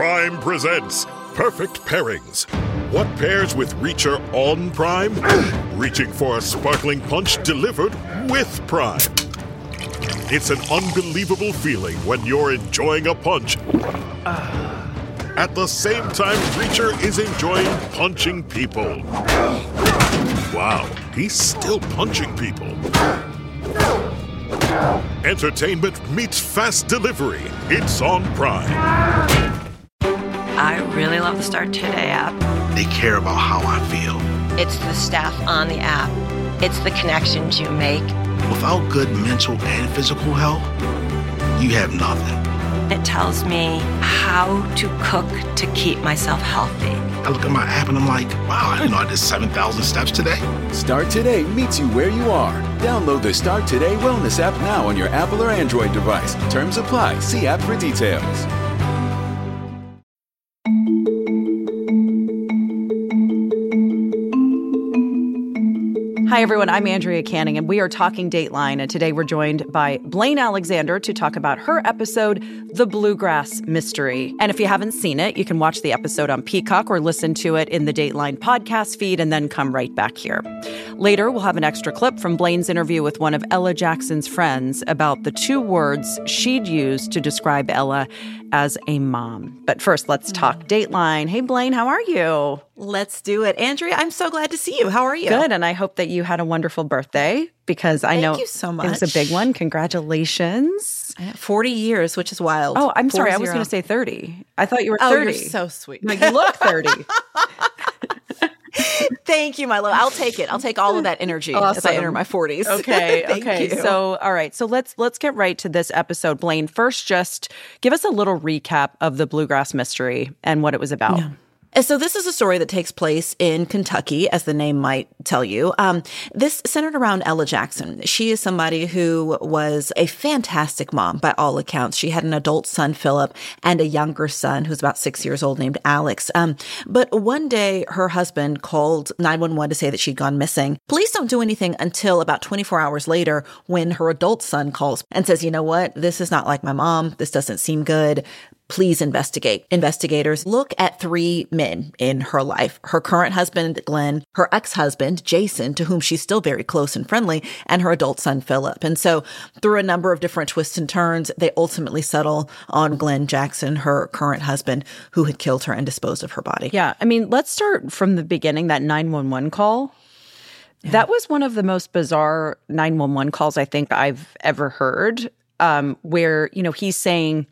Prime presents Perfect Pairings. What pairs with Reacher on Prime? Reaching for a sparkling punch delivered with Prime. It's an unbelievable feeling when you're enjoying a punch at the same time Reacher is enjoying punching people. Wow, he's still punching people. Entertainment meets fast delivery. It's on Prime. I really love the Start Today app. They care about how I feel. It's the staff on the app. It's the connections you make. Without good mental and physical health, you have nothing. It tells me how to cook to keep myself healthy. I look at my app and I'm like, wow, I didn't know I did 7,000 steps today. Start Today meets you where you are. Download the Start Today Wellness app now on your Apple or Android device. Terms apply. See app for details. Hi, everyone. I'm Andrea Canning, and we are talking Dateline. And today we're joined by Blayne Alexander to talk about her episode, The Bluegrass Mystery. And if you haven't seen it, you can watch the episode on Peacock or listen to it in the Dateline podcast feed and then come right back here. Later, we'll have an extra clip from Blayne's interview with one of Ella Jackson's friends about the two words she'd use to describe Ella as a mom. But first, let's talk Dateline. Hey, Blayne, how are you? Let's do it. Andrea, I'm so glad to see you. How are you? Good, and I hope that you had a wonderful birthday because I know Thank you so much. It was a big one. Congratulations. 40 years, which is wild. Oh, I'm sorry. 40. I was going to say 30. I thought you were 30. Oh, you're so sweet. No, you look 30. Thank you, my love. I'll take it. I'll take all of that energy as I enter my 40s. Okay, Thank okay. you. So, all right. So let's get right to this episode. Blayne, first just give us a little recap of the Bluegrass Mystery and what it was about. Yeah. And so this is a story that takes place in Kentucky, as the name might tell you. This centered around Ella Jackson. She is somebody who was a fantastic mom by all accounts. She had an adult son, Philip, and a younger son who's about 6 years old named Alex. But one day her husband called 911 to say that she'd gone missing. Police don't do anything until about 24 hours later when her adult son calls and says, you know what, this is not like my mom. This doesn't seem good. Please investigate. Investigators look at three men in her life. Her current husband, Glenn, her ex-husband, Jason, to whom she's still very close and friendly, and her adult son, Philip. And so through a number of different twists and turns, they ultimately settle on Glenn Jackson, her current husband, who had killed her and disposed of her body. Yeah. I mean, let's start from the beginning, that 911 call. Yeah. That was one of the most bizarre 911 calls I think I've ever heard, where, he's saying,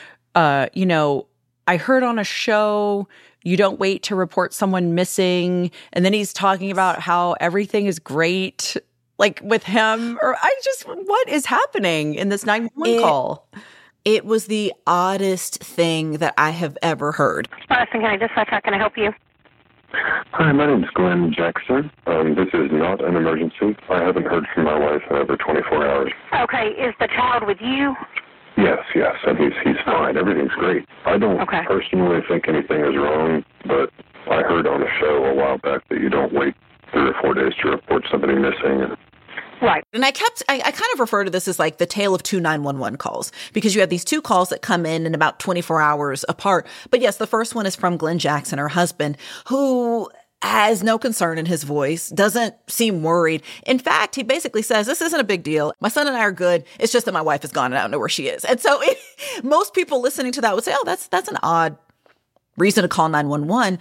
I heard on a show, you don't wait to report someone missing. And then he's talking about how everything is great, like with him. Or what is happening in this 911 call? It was the oddest thing that I have ever heard. Boston County Dispatch, how can I help you? Hi, my name is Glenn Jackson. This is not an emergency. I haven't heard from my wife in over 24 hours. Okay, is the child with you? Yes, and he's fine. Everything's great. I don't personally think anything is wrong, but I heard on a show a while back that you don't wait 3 or 4 days to report somebody missing. Right. And I kind of refer to this as like the tale of two 911 calls, because you have these two calls that come in about 24 hours apart. But yes, the first one is from Glenn Jackson, her husband, who has no concern in his voice, doesn't seem worried. In fact, he basically says, this isn't a big deal. My son and I are good. It's just that my wife is gone and I don't know where she is. And so most people listening to that would say, oh, that's an odd reason to call 911.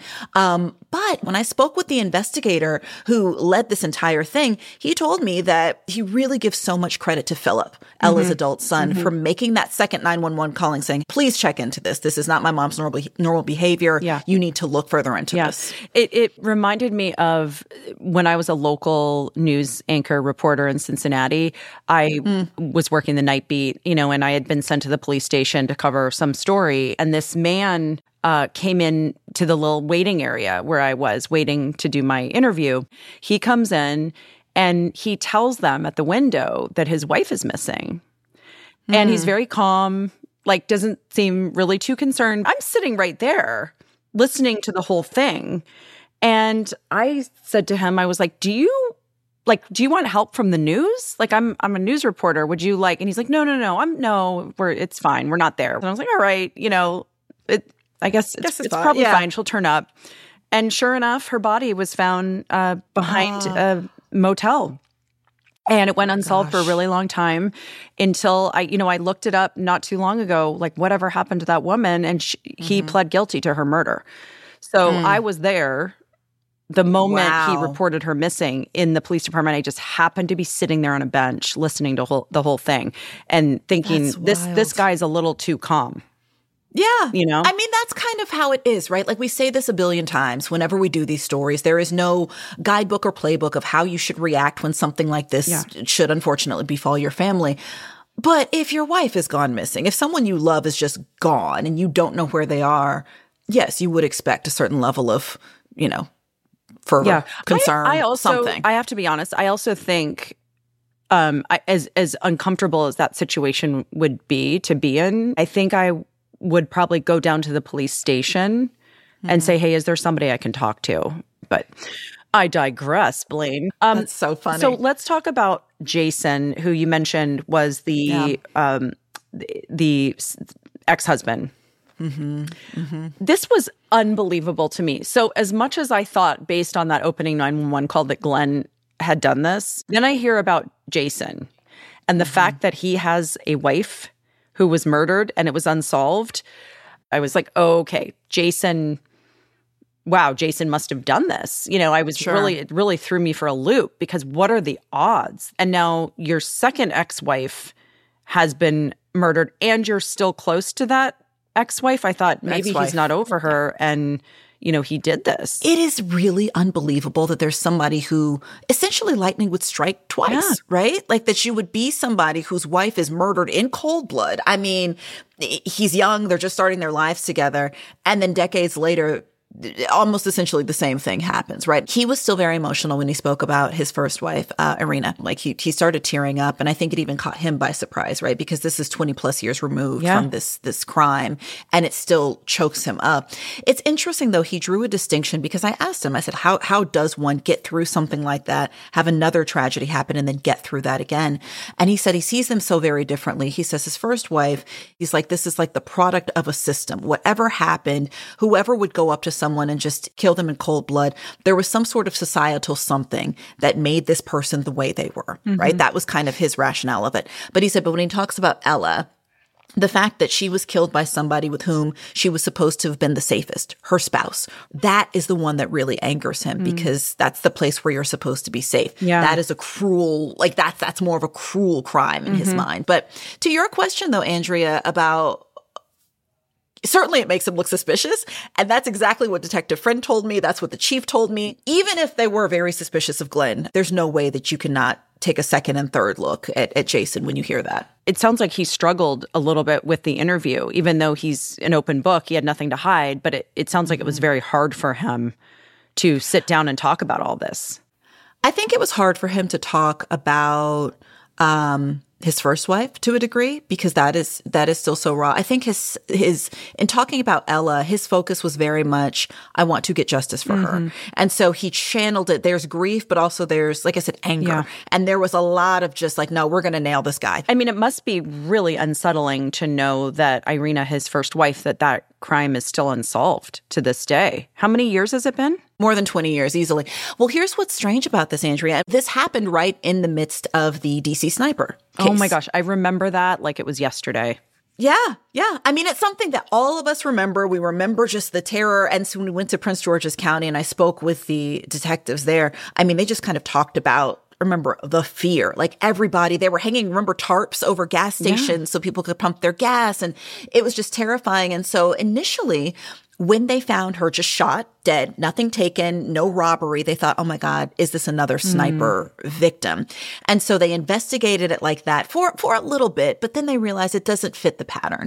But when I spoke with the investigator who led this entire thing, he told me that he really gives so much credit to Philip, Ella's adult son, for making that second 911 calling, saying, please check into this. This is not my mom's normal behavior. Yeah. You need to look further into this. It reminded me of when I was a local news anchor reporter in Cincinnati. I was working the night beat, and I had been sent to the police station to cover some story. And this man came in to the little waiting area where I was waiting to do my interview. He comes in and he tells them at the window that his wife is missing. And he's very calm, like doesn't seem really too concerned. I'm sitting right there listening to the whole thing. And I said to him, I was like, do you want help from the news? Like, I'm a news reporter. Would you like? And he's like, no, it's fine. We're not there. And I was like, all right, I guess it's probably fine. She'll turn up. And sure enough, her body was found behind a motel. And it went unsolved for a really long time until I looked it up not too long ago, like whatever happened to that woman, and he pled guilty to her murder. So I was there the moment he reported her missing in the police department. I just happened to be sitting there on a bench listening to the whole thing and thinking, this guy's a little too calm. Yeah. I mean, that's kind of how it is, right? Like we say this a billion times whenever we do these stories. There is no guidebook or playbook of how you should react when something like this should unfortunately befall your family. But if your wife has gone missing, if someone you love is just gone and you don't know where they are, yes, you would expect a certain level of, fervor, concern, something. I have to be honest. I also think as uncomfortable as that situation would be to be in, I think I would probably go down to the police station and say, hey, is there somebody I can talk to? But I digress, Blaine. That's so funny. So let's talk about Jason, who you mentioned was the ex-husband. This was unbelievable to me. So as much as I thought, based on that opening 911 call, that Glenn had done this, then I hear about Jason and the fact that he has a wife who was murdered and it was unsolved. I was like, oh, okay, Jason must have done this. I was it really threw me for a loop, because what are the odds? And now your second ex-wife has been murdered and you're still close to that ex-wife. I thought maybe he's not over her and he did this. It is really unbelievable that there's somebody who essentially lightning would strike twice, right? Like that you would be somebody whose wife is murdered in cold blood. I mean, he's young, they're just starting their lives together. And then decades later, almost essentially the same thing happens, right? He was still very emotional when he spoke about his first wife, Irina. Like he started tearing up, and I think it even caught him by surprise, right? Because this is 20 plus years removed from this crime, and it still chokes him up. It's interesting though, he drew a distinction, because I asked him, I said, how does one get through something like that, have another tragedy happen, and then get through that again? And he said he sees them so very differently. He says his first wife, he's like, this is like the product of a system. Whatever happened, whoever would go up to someone and just kill them in cold blood, there was some sort of societal something that made this person the way they were, right? That was kind of his rationale of it. But he said, but when he talks about Ella, the fact that she was killed by somebody with whom she was supposed to have been the safest, her spouse, that is the one that really angers him, because that's the place where you're supposed to be safe. That is a cruel, like that's more of a cruel crime in his mind. But to your question though, Andrea, about certainly it makes him look suspicious. And that's exactly what Detective Friend told me. That's what the chief told me. Even if they were very suspicious of Glenn, there's no way that you cannot take a second and third look at Jason when you hear that. It sounds like he struggled a little bit with the interview, even though he's an open book. He had nothing to hide, but it sounds like it was very hard for him to sit down and talk about all this. I think it was hard for him to talk about his first wife to a degree, because that is still so raw. I think his in talking about Ella, his focus was very much, I want to get justice for her. And so he channeled it. There's grief, but also there's, like I said, anger. Yeah. And there was a lot of just like, no, we're going to nail this guy. I mean, it must be really unsettling to know that Irina, his first wife, that crime is still unsolved to this day. How many years has it been? More than 20 years, easily. Well, here's what's strange about this, Andrea. This happened right in the midst of the DC sniper case. Oh my gosh, I remember that like it was yesterday. Yeah. I mean, it's something that all of us remember. We remember just the terror. And so when we went to Prince George's County and I spoke with the detectives there, I mean, they just kind of talked about, remember, the fear. Like everybody, they were hanging, remember, tarps over gas stations so people could pump their gas. And it was just terrifying. And so initially, when they found her just shot, dead, nothing taken, no robbery, they thought, oh my God, is this another sniper victim? And so they investigated it like that for a little bit, but then they realized it doesn't fit the pattern.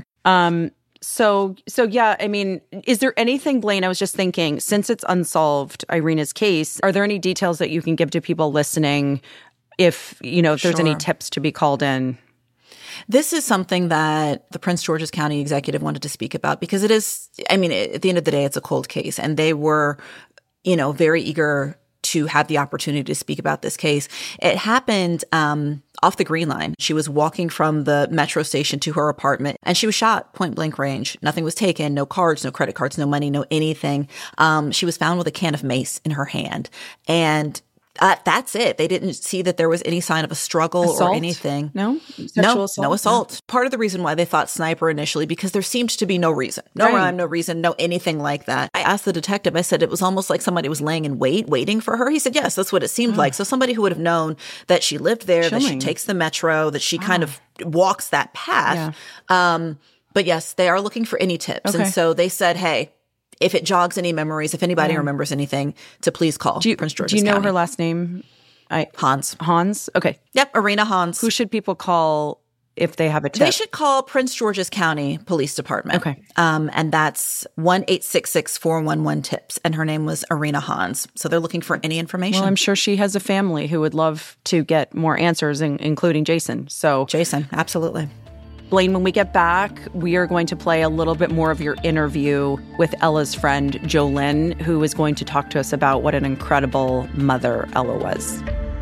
So yeah, I mean, is there anything, Blaine, I was just thinking, since it's unsolved, Irina's case, are there any details that you can give to people listening if there's any tips to be called in? This is something that the Prince George's County executive wanted to speak about, because it is, I mean, at the end of the day, it's a cold case, and they were, very eager to have the opportunity to speak about this case. It happened off the Green Line. She was walking from the metro station to her apartment, and she was shot point blank range. Nothing was taken, no cards, no credit cards, no money, no anything. She was found with a can of mace in her hand. And that's it. They didn't see that there was any sign of a struggle assault? Or anything. No? Sexual assault? No assault. No. Part of the reason why they thought sniper initially, because there seemed to be no reason. No rhyme, no reason, no anything like that. I asked the detective, I said, it was almost like somebody was laying in wait, waiting for her. He said, yes, that's what it seemed like. So somebody who would have known that she lived there, that she takes the metro, that she kind of walks that path. Yeah. But yes, they are looking for any tips. Okay. And so they said, hey, if it jogs any memories, if anybody remembers anything, to please call Prince George's County. Do you know her last name? Hans. Hans? Okay. Yep, Irina Hans. Who should people call if they have a tip? They should call Prince George's County Police Department. Okay. And that's 1-866-411-TIPS. And her name was Irina Hans. So they're looking for any information. Well, I'm sure she has a family who would love to get more answers, including Jason. So Jason, absolutely. Blaine, when we get back, we are going to play a little bit more of your interview with Ella's friend, Jolynn, who is going to talk to us about what an incredible mother Ella was.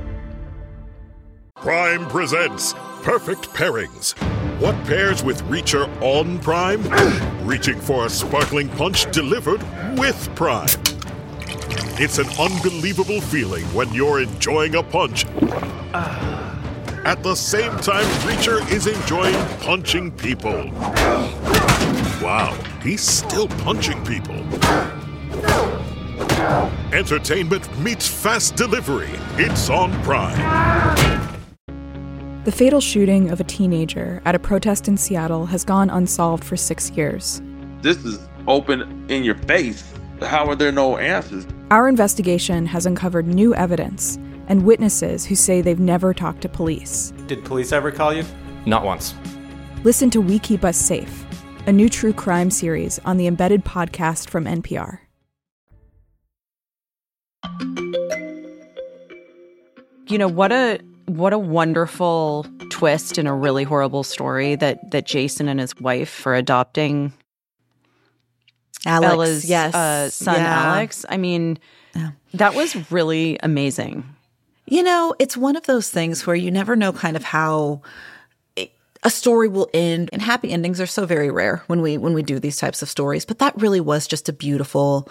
Prime presents Perfect Pairings. What pairs with Reacher on Prime? Reaching for a sparkling punch delivered with Prime. It's an unbelievable feeling when you're enjoying a punch at the same time Reacher is enjoying punching people. Wow, he's still punching people. Entertainment meets fast delivery. It's on Prime. The fatal shooting of a teenager at a protest in Seattle has gone unsolved for 6 years. This is open in your face. How are there no answers? Our investigation has uncovered new evidence and witnesses who say they've never talked to police. Did police ever call you? Not once. Listen to We Keep Us Safe, a new true crime series on the Embedded podcast from NPR. You know, what a wonderful twist in a really horrible story that Jason and his wife are adopting Alex, Ella's son, Alex. I mean, that was really amazing. You know, it's one of those things where you never know kind of how a story will end, and happy endings are so very rare when we do these types of stories. But that really was just a beautiful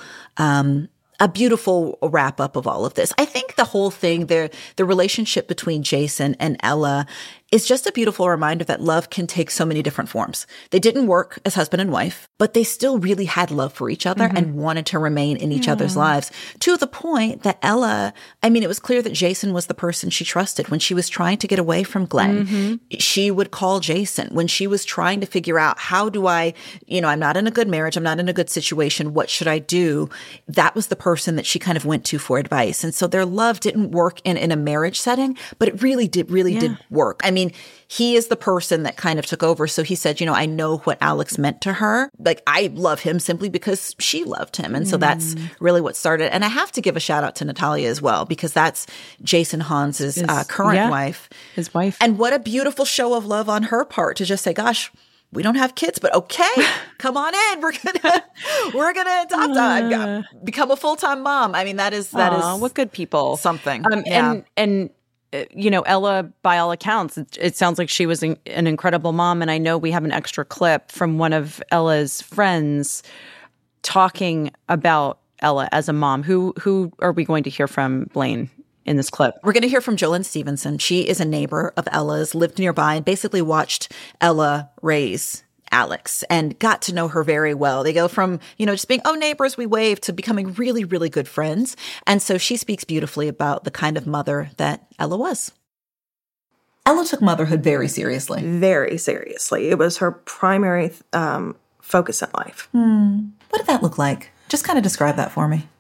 wrap up of all of this. I think the whole thing, the relationship between Jason and Ella is just a beautiful reminder that love can take so many different forms. They didn't work as husband and wife, but they still really had love for each other and wanted to remain in each other's lives, to the point that Ella, I mean, it was clear that Jason was the person she trusted. When she was trying to get away from Glenn, she would call Jason. When she was trying to figure out, how do I, I'm not in a good marriage, I'm not in a good situation, what should I do? That was the person that she kind of went to for advice. And so their love didn't work in a marriage setting, but it really did work. I mean, he is the person that kind of took over. So he said, I know what Alex meant to her. Like, I love him simply because she loved him. And so that's really what started. And I have to give a shout out to Natalia as well, because that's Jason Hans's current wife. His wife. And what a beautiful show of love on her part to just say, gosh, we don't have kids, but okay, come on in. We're gonna adopt. Become a full-time mom. I mean, that is what good people. Something. And Ella, by all accounts, it sounds like she was an incredible mom. And I know we have an extra clip from one of Ella's friends talking about Ella as a mom. Who are we going to hear from, Blaine, in this clip? We're going to hear from Jolynn Stevenson. She is a neighbor of Ella's, lived nearby, and basically watched Ella raise Alex and got to know her very well. They go from, just being, neighbors, we wave, to becoming really, really good friends. And so she speaks beautifully about the kind of mother that Ella was. Ella took motherhood very seriously. Very seriously. It was her primary focus in life. What did that look like? Just kind of describe that for me.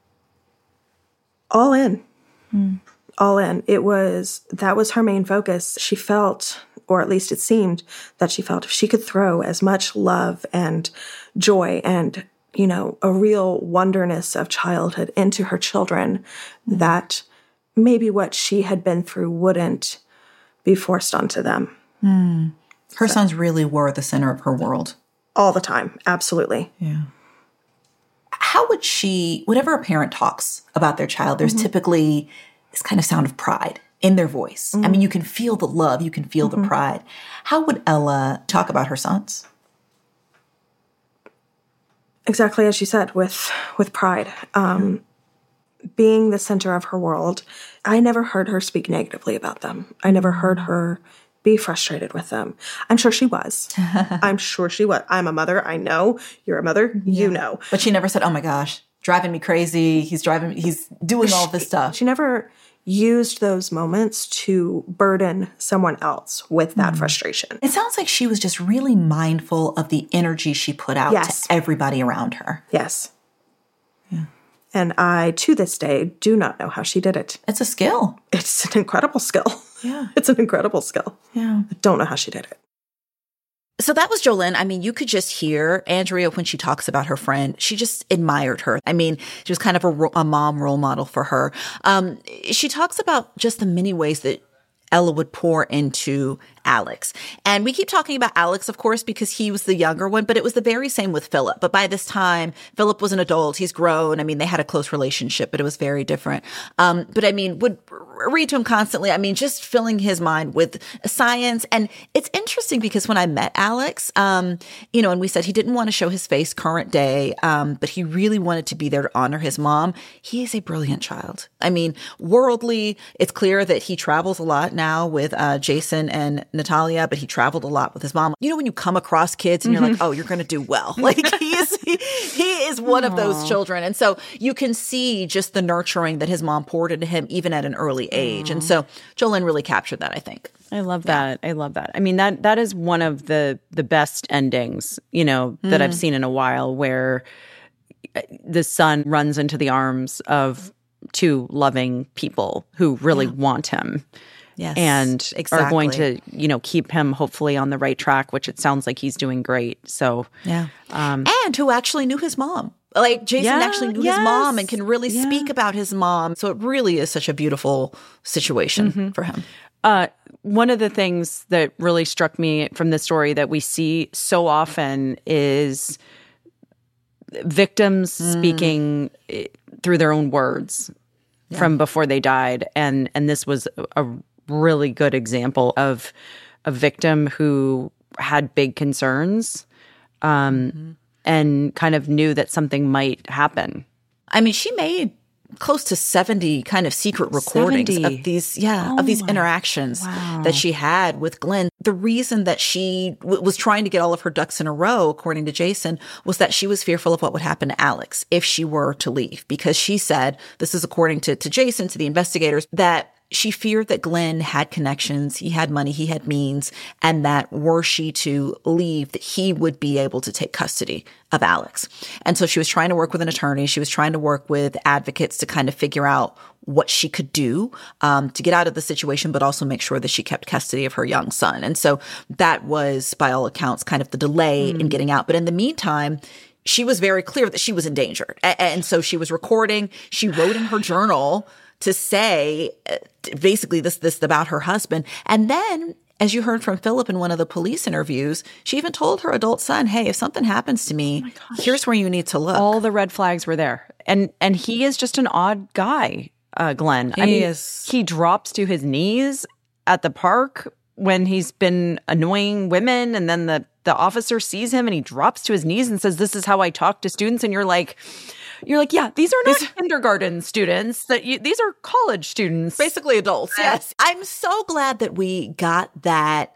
All in. All in. That was her main focus. She felt, or at least it seemed that she felt, if she could throw as much love and joy and, a real wonderness of childhood into her children, that maybe what she had been through wouldn't be forced onto them. Her sons really were the center of her world. All the time. Absolutely. Yeah. How would whenever a parent talks about their child, there's typically this kind of sound of pride in their voice. I mean, you can feel the love, you can feel the pride. How would Ella talk about her sons? Exactly as you said, with pride. Being the center of her world, I never heard her speak negatively about them. I never heard her be frustrated with them. I'm sure she was. I'm sure she was. I'm a mother. I know. You're a mother. You know. But she never said, oh my gosh, driving me crazy. He's doing all this stuff. She never used those moments to burden someone else with that frustration. It sounds like she was just really mindful of the energy she put out to everybody around her. Yes. And I, to this day, do not know how she did it. It's a skill. It's an incredible skill. Yeah. It's an incredible skill. Yeah. I don't know how she did it. So that was Jolene. I mean, you could just hear Andrea when she talks about her friend. She just admired her. I mean, she was kind of a mom role model for her. She talks about just the many ways that Ella would pour into Alex. And we keep talking about Alex, of course, because he was the younger one, but it was the very same with Philip. But by this time, Philip was an adult. He's grown. I mean, they had a close relationship, but it was very different. But I mean, would read to him constantly. I mean, just filling his mind with science. And it's interesting because when I met Alex, and we said he didn't want to show his face current day, but he really wanted to be there to honor his mom. He is a brilliant child. I mean, worldly, it's clear that he travels a lot now with Jason and Natalia, but he traveled a lot with his mom. You know, when you come across kids and you're like, oh, you're going to do well. Like he is one of those children. And so you can see just the nurturing that his mom poured into him, even at an early age. And so Jolene really captured that, I think. I love that. I love that. I mean, that is one of the best endings, that I've seen in a while, where the son runs into the arms of two loving people who really want him. Yes, and exactly. are going to, keep him hopefully on the right track, which it sounds like he's doing great. So, and who actually knew his mom. Like Jason actually knew his mom and can really speak about his mom. So it really is such a beautiful situation for him. One of the things that really struck me from this story that we see so often is victims speaking through their own words from before they died. And this was a really good example of a victim who had big concerns and kind of knew that something might happen. I mean, she made close to 70 kind of secret recordings of these, of these interactions that she had with Glenn. The reason that she was trying to get all of her ducks in a row, according to Jason, was that she was fearful of what would happen to Alex if she were to leave. Because she said, this is according to Jason, to the investigators, that she feared that Glenn had connections, he had money, he had means, and that were she to leave, that he would be able to take custody of Alex. And so she was trying to work with an attorney. She was trying to work with advocates to kind of figure out what she could do to get out of the situation, but also make sure that she kept custody of her young son. And so that was, by all accounts, kind of the delay in getting out. But in the meantime, she was very clear that she was endangered. And so she was recording. She wrote in her journal to say basically this about her husband. And then, as you heard from Philip in one of the police interviews, she even told her adult son, hey, if something happens to me, here's where you need to look. All the red flags were there. And he is just an odd guy, Glenn. He drops to his knees at the park when he's been annoying women, and then the officer sees him and he drops to his knees and says, this is how I talk to students. And you're like, yeah, these are not kindergarten students. These are college students. Basically adults, yes. I'm so glad that we got that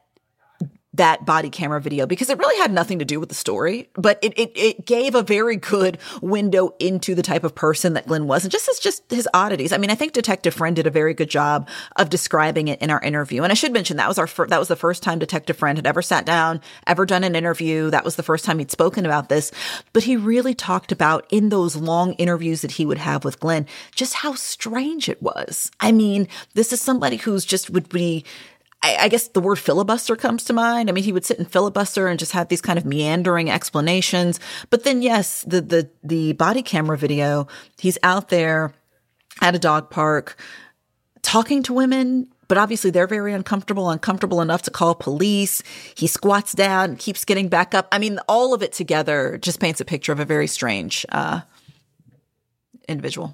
body camera video, because it really had nothing to do with the story, but it gave a very good window into the type of person that Glenn was, and just his oddities. I mean, I think Detective Friend did a very good job of describing it in our interview. And I should mention that was the first time Detective Friend had ever sat down, ever done an interview. That was the first time he'd spoken about this. But he really talked about, in those long interviews that he would have with Glenn, just how strange it was. I mean, this is somebody who's just would be, I guess the word filibuster comes to mind. I mean, he would sit and filibuster and just have these kind of meandering explanations. But then, yes, the body camera video, he's out there at a dog park talking to women, but obviously they're very uncomfortable enough to call police. He squats down, keeps getting back up. I mean, all of it together just paints a picture of a very strange individual.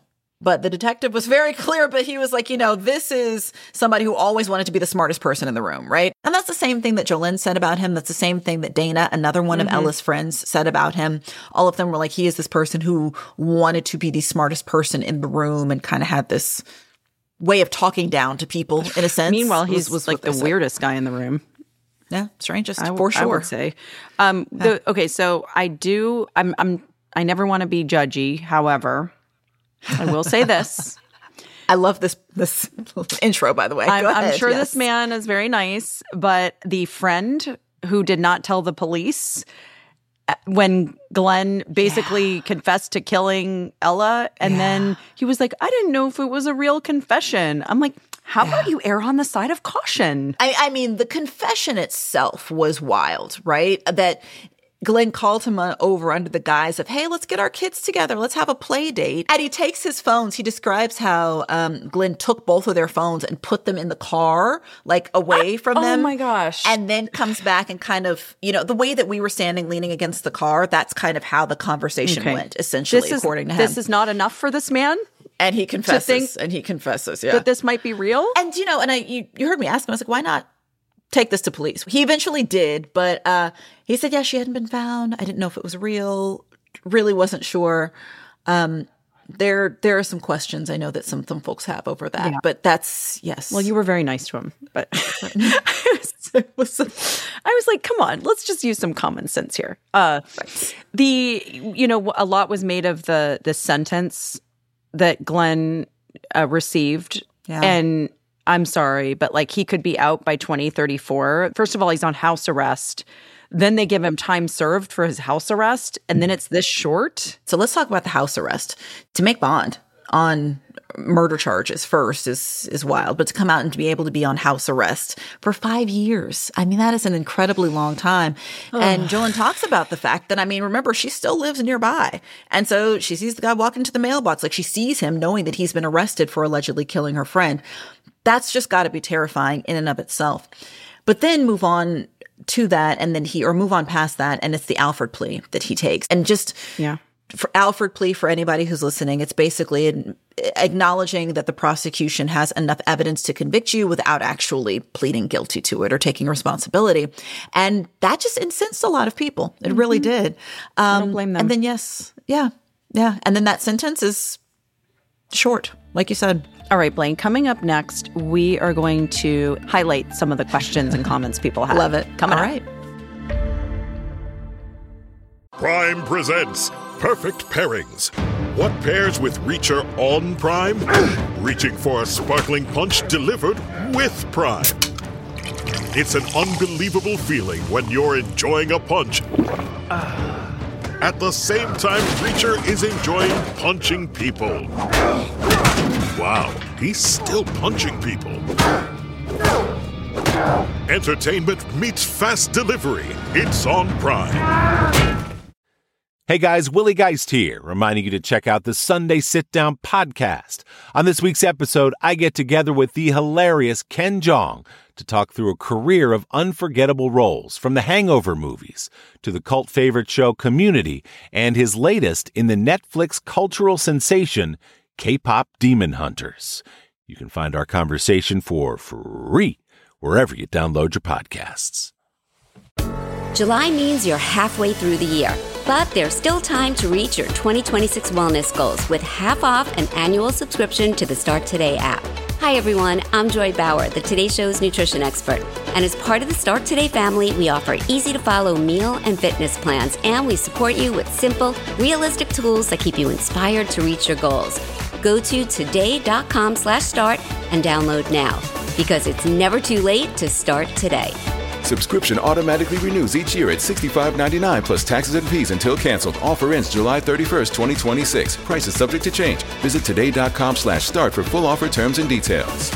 But the detective was very clear, but he was like, this is somebody who always wanted to be the smartest person in the room, right? And that's the same thing that Jolene said about him. That's the same thing that Dana, another one of Ella's friends, said about him. All of them were like, he is this person who wanted to be the smartest person in the room and kind of had this way of talking down to people, in a sense. Meanwhile, he was like the weirdest guy in the room. Yeah, strangest, for sure. I would say. Okay, so I never want to be judgy. However, I will say this. I love this intro, by the way. I'm sure this man is very nice, but the friend who did not tell the police when Glenn basically confessed to killing Ella, and then he was like, I didn't know if it was a real confession. I'm like, how about you err on the side of caution? I mean, the confession itself was wild, right? That Glenn called him over under the guise of, hey, let's get our kids together. Let's have a play date. And he takes his phones. He describes how Glenn took both of their phones and put them in the car, like away from them. Oh my gosh. And then comes back and kind of, the way that we were standing leaning against the car, that's kind of how the conversation went, essentially, according to him. This is not enough for this man? And he confesses. That this might be real? And, you heard me ask him, I was like, why not take this to police? He eventually did, but he said, she hadn't been found. I didn't know if it was real. Really wasn't sure. There are some questions I know that some folks have over that, but that's, yes. Well, you were very nice to him, but I was like, come on, let's just use some common sense here. A lot was made of the sentence that Glenn received, and I'm sorry, but he could be out by 2034. First of all, he's on house arrest. Then they give him time served for his house arrest, and then it's this short. So let's talk about the house arrest. To make bond on murder charges first is wild, but to come out and to be able to be on house arrest for 5 years, I mean, that is an incredibly long time. And Jolene talks about the fact that, remember, she still lives nearby. And so she sees the guy walk into the mailbox, she sees him knowing that he's been arrested for allegedly killing her friend. That's just got to be terrifying in and of itself. But then move on to that, and then move on past that, and it's the Alford plea that he takes. And just for Alford plea, for anybody who's listening, it's basically acknowledging that the prosecution has enough evidence to convict you without actually pleading guilty to it or taking responsibility. And that just incensed a lot of people. It really did. I don't blame them. And then and then that sentence is short, like you said. All right, Blaine, coming up next, we are going to highlight some of the questions and comments people have. Love it. Coming up. All right. Prime presents Perfect Pairings. What pairs with Reacher on Prime? Reaching for a sparkling punch delivered with Prime. It's an unbelievable feeling when you're enjoying a punch at the same time Reacher is enjoying punching people. Wow, he's still punching people. Entertainment meets fast delivery. It's on Prime. Hey guys, Willie Geist here, reminding you to check out the Sunday Sit Down podcast. On this week's episode, I get together with the hilarious Ken Jeong to talk through a career of unforgettable roles, from the Hangover movies to the cult favorite show Community and his latest in the Netflix cultural sensation, K-Pop Demon Hunters. You can find our conversation for free wherever you download your podcasts. July means you're halfway through the year, but there's still time to reach your 2026 wellness goals with half off an annual subscription to the Start Today app. Hi everyone, I'm Joy Bauer, the Today Show's nutrition expert. And as part of the Start Today family, we offer easy-to-follow meal and fitness plans, and we support you with simple, realistic tools that keep you inspired to reach your goals. Go to today.com/start and download now, because it's never too late to start today. Subscription automatically renews each year at $65.99 plus taxes and fees until canceled. Offer ends July 31st, 2026. Prices subject to change. Visit today.com/start for full offer terms and details.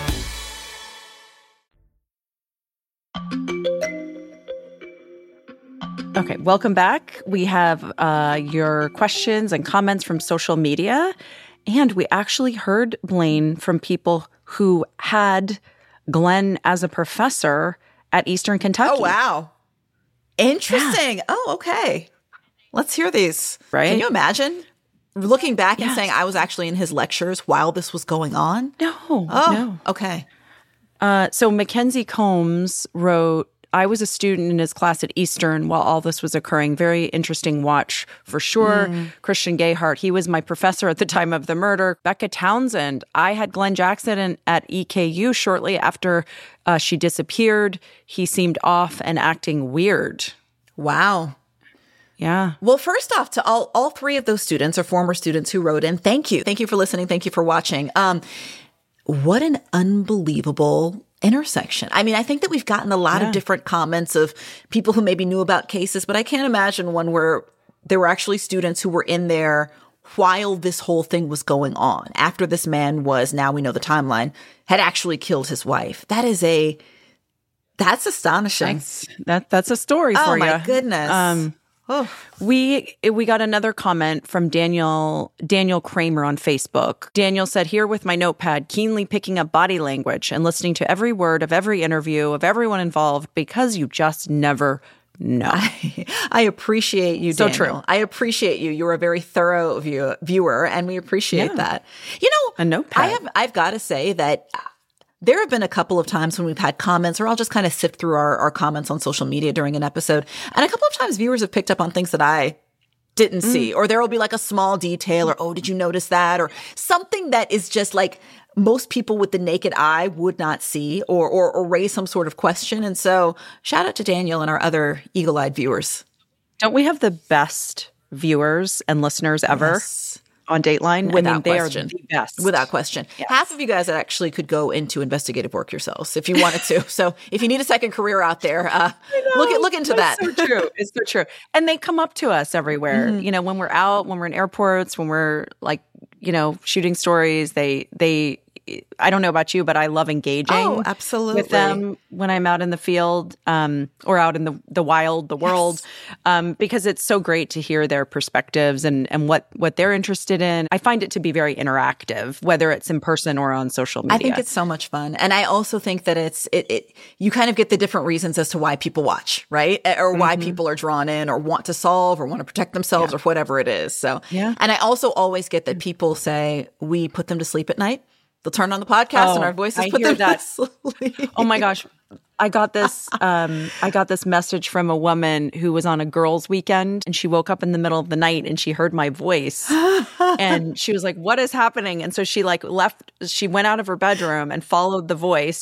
Okay, welcome back. We have your questions and comments from social media. And we actually heard, Blaine, from people who had Glenn as a professor at Eastern Kentucky. Oh, wow. Interesting. Yeah. Oh, okay. Let's hear these. Right? Can you imagine looking back and saying I was actually in his lectures while this was going on? No. Oh, okay. So Mackenzie Combs wrote, I was a student in his class at Eastern while all this was occurring. Very interesting watch for sure. Christian Gayhart, he was my professor at the time of the murder. Becca Townsend, I had Glenn Jackson at EKU shortly after she disappeared. He seemed off and acting weird. Wow. Yeah. Well, first off, to all three of those students or former students who wrote in, thank you. Thank you for listening. Thank you for watching. What an unbelievable intersection. I mean, I think that we've gotten a lot of different comments of people who maybe knew about cases, but I can't imagine one where there were actually students who were in there while this whole thing was going on, after this man was, now we know the timeline, had actually killed his wife. That's astonishing. That's a story for you. Oh, my goodness. We got another comment from Daniel Kramer on Facebook. Daniel said, here with my notepad, keenly picking up body language and listening to every word of every interview of everyone involved because you just never know. I appreciate you, so Daniel. True. I appreciate you. You're a very thorough viewer, and we appreciate that. You know, a notepad. I've got to say that there have been a couple of times when we've had comments, or I'll just kind of sift through our comments on social media during an episode. And a couple of times viewers have picked up on things that I didn't see, or there will be like a small detail, or, oh, did you notice that? Or something that is just like most people with the naked eye would not see or raise some sort of question. And so shout out to Daniel and our other eagle-eyed viewers. Don't we have the best viewers and listeners ever? Yes. On Dateline? Without question. They are the best. Without question. Yes. Half of you guys that actually could go into investigative work yourselves if you wanted to. So if you need a second career out there, look into that. It's so true. It's so true. And they come up to us everywhere. You know, when we're out, when we're in airports, when we're like, you know, shooting stories, they I don't know about you, but I love engaging absolutely. With them when I'm out in the field or out in the wild, the world, because it's so great to hear their perspectives and what they're interested in. I find it to be very interactive, whether it's in person or on social media. I think it's so much fun. And I also think that you kind of get the different reasons as to why people watch, right? Or why people are drawn in or want to solve or want to protect themselves or whatever it is. So, and I also always get that people say, we put them to sleep at night. They'll turn on the podcast and our voices put them to sleep. Oh my gosh. I got this message from a woman who was on a girls' weekend, and she woke up in the middle of the night and she heard my voice and she was like, what is happening? And so she she went out of her bedroom and followed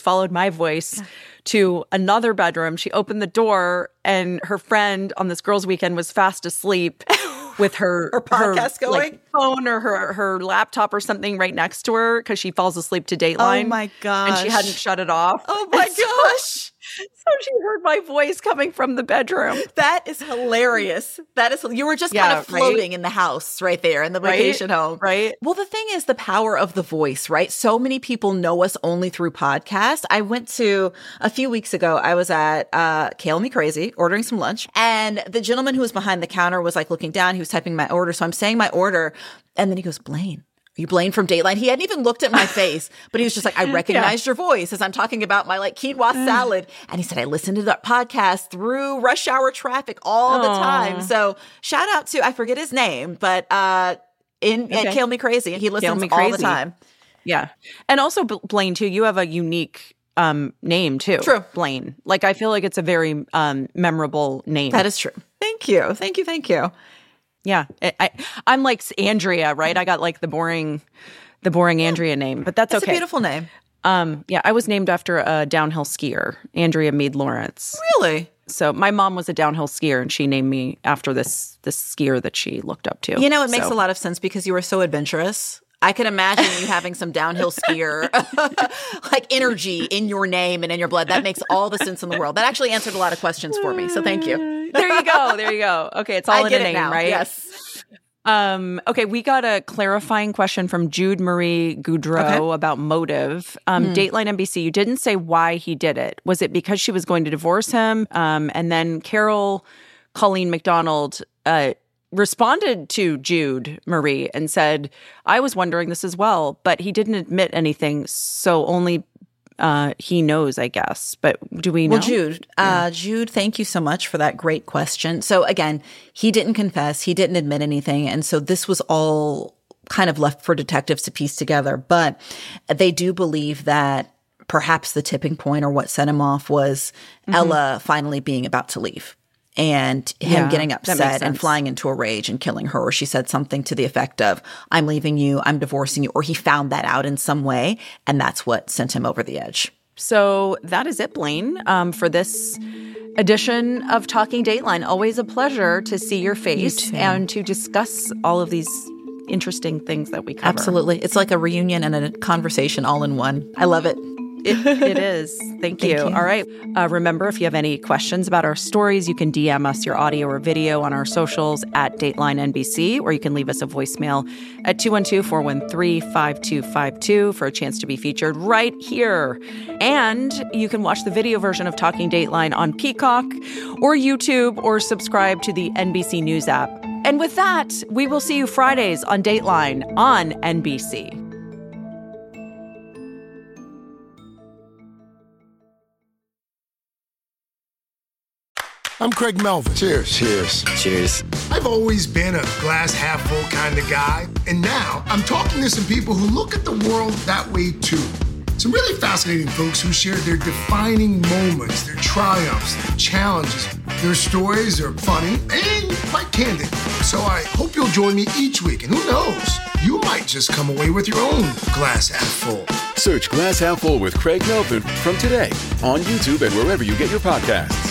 my voice to another bedroom. She opened the door and her friend on this girls' weekend was fast asleep with her podcast going, like, phone or her laptop or something right next to her because she falls asleep to Dateline. Oh my gosh. And she hadn't shut it off. Oh my gosh. So she heard my voice coming from the bedroom. That is hilarious. You were just kind of floating in the house right there in the vacation home. Right. Well, the thing is the power of the voice, right? So many people know us only through podcasts. I went to, a few weeks ago, I was at Kale Me Crazy ordering some lunch. And the gentleman who was behind the counter was like looking down. He was typing my order. So I'm saying my order. And then he goes, Blaine. You Blaine from Dateline? He hadn't even looked at my face, but he was just like, I recognized your voice as I'm talking about my like quinoa salad. And he said, I listened to that podcast through rush hour traffic all the time. So shout out to, I forget his name, but at Kale Me Crazy. He listens all the time. Yeah. And also Blaine too, you have a unique name too. True. Blaine. Like I feel like it's a very memorable name. That is true. Thank you. Thank you. Thank you. Yeah, I'm like Andrea, right? I got like the boring Andrea name, but that's okay. It's a beautiful name. Yeah, I was named after a downhill skier, Andrea Meade Lawrence. Really? So my mom was a downhill skier, and she named me after this skier that she looked up to. You know, it makes a lot of sense because you were so adventurous. I can imagine you having some downhill skier like energy in your name and in your blood. That makes all the sense in the world. That actually answered a lot of questions for me. So thank you. There you go. Okay, it's all in a name, now. right? Yes. Okay, we got a clarifying question from Jude Marie Goudreau about motive. Dateline NBC, you didn't say why he did it. Was it because she was going to divorce him? And then Carol Colleen McDonald responded to Jude Marie and said, I was wondering this as well, but he didn't admit anything, so only he knows, I guess. But do we know? Well, Jude, Jude, thank you so much for that great question. So again, he didn't confess. He didn't admit anything. And so this was all kind of left for detectives to piece together. But they do believe that perhaps the tipping point or what set him off was Ella finally being about to leave. And him getting upset and flying into a rage and killing her. Or she said something to the effect of, I'm leaving you, I'm divorcing you. Or he found that out in some way. And that's what sent him over the edge. So that is it, Blaine, for this edition of Talking Dateline. Always a pleasure to see your face and to discuss all of these interesting things that we cover. Absolutely. It's like a reunion and a conversation all in one. I love it. It is. Thank you. All right. Remember, if you have any questions about our stories, you can DM us your audio or video on our socials at Dateline NBC, or you can leave us a voicemail at 212-413-5252 for a chance to be featured right here. And you can watch the video version of Talking Dateline on Peacock or YouTube, or subscribe to the NBC News app. And with that, we will see you Fridays on Dateline on NBC. I'm Craig Melvin. Cheers. Cheers. Cheers. I've always been a glass half full kind of guy, and now I'm talking to some people who look at the world that way too. Some really fascinating folks who share their defining moments, their triumphs, their challenges. Their stories are funny and quite candid. So I hope you'll join me each week, and who knows, you might just come away with your own glass half full. Search Glass Half Full with Craig Melvin from today on YouTube and wherever you get your podcasts.